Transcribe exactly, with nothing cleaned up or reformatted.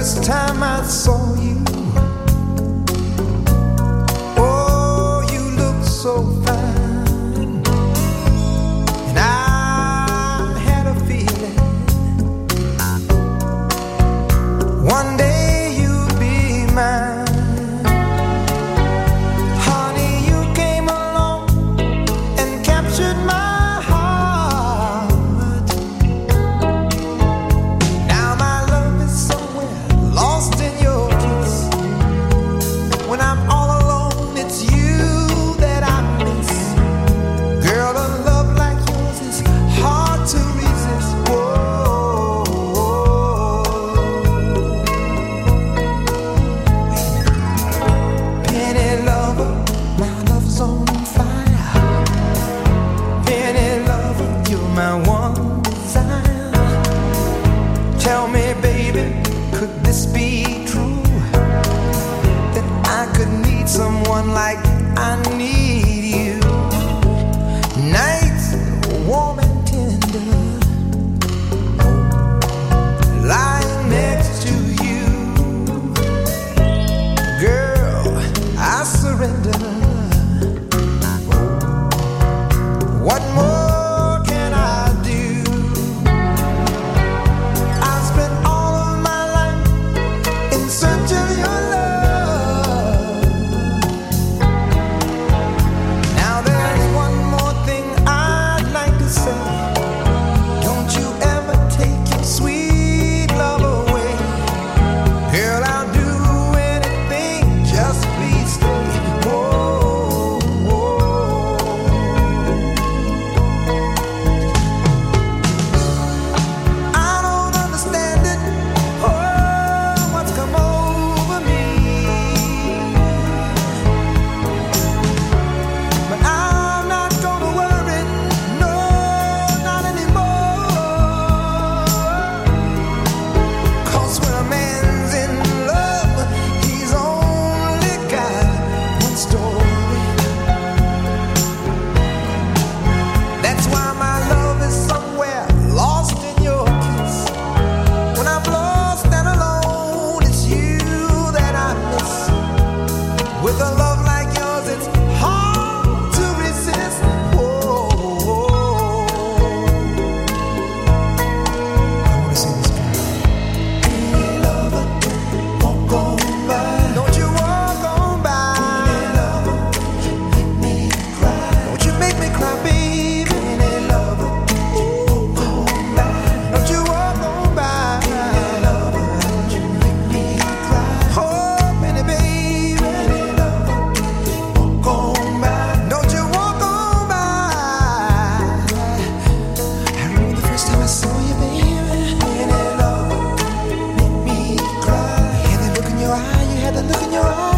first time I saw you, oh, you look so fine, and I had a feeling one day you'd be mine. Honey, you came along and captured my someone like I need you. Nights warm and tender, lying next to you. Girl, I surrender. What more can I do? I've spent all of my life in search of your love. Look in your eyes.